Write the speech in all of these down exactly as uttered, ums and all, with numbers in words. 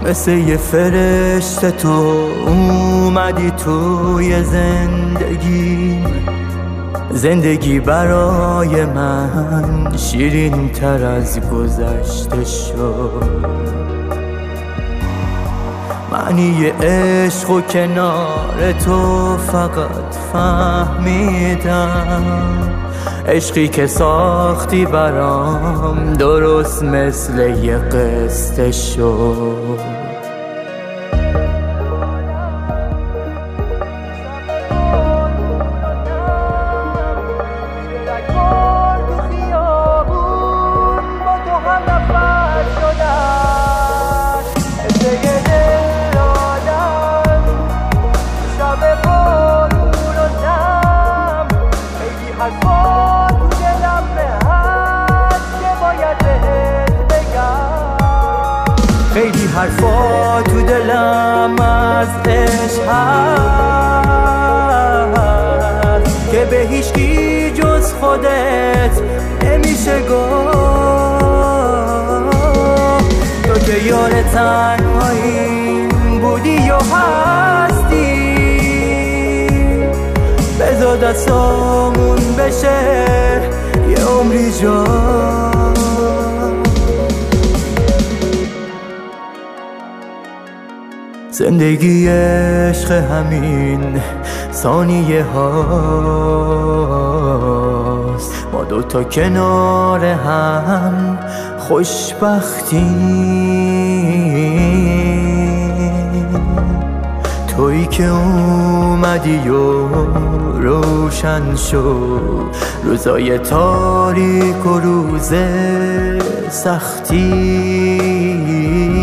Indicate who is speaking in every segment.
Speaker 1: مثل یه فرشته تو اومدی توی زندگیم. زندگی برای من شیرین تر از گذشته شد. معنی عشق و کنار تو فقط فهمیدم. عشقی که ساختی برام درست مثل یه قصه شد. خیلی حرفا تو دلم از عشق هست که به هیچکی جز خودت نمیشه گفت. تو که یار تنهایی بودی و هستی، بذار دستامون بشه یه عمری جا. زندگی عشق همین ثانیه هاست. ما دوتا کنار هم خوشبختیم. تویی که اومدی و روشن شد روزای تاریک و روز سختی.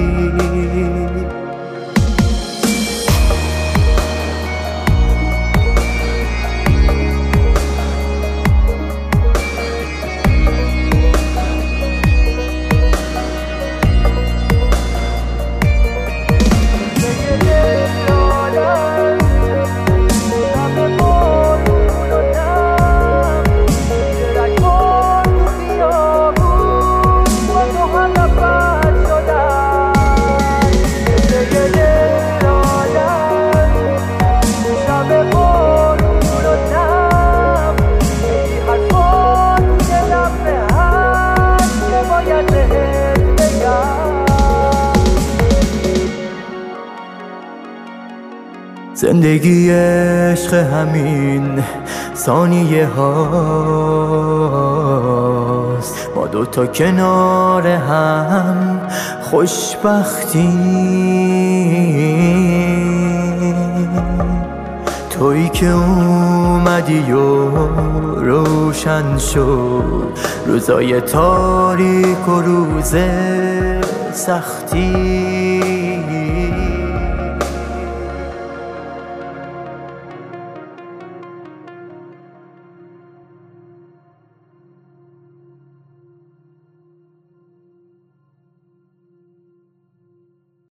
Speaker 1: زندگی عشق همین ثانیه هاست. ما دوتا کنار هم خوشبختیم. تویی که اومدی و روشن شد روزای تاریک و روز سختی.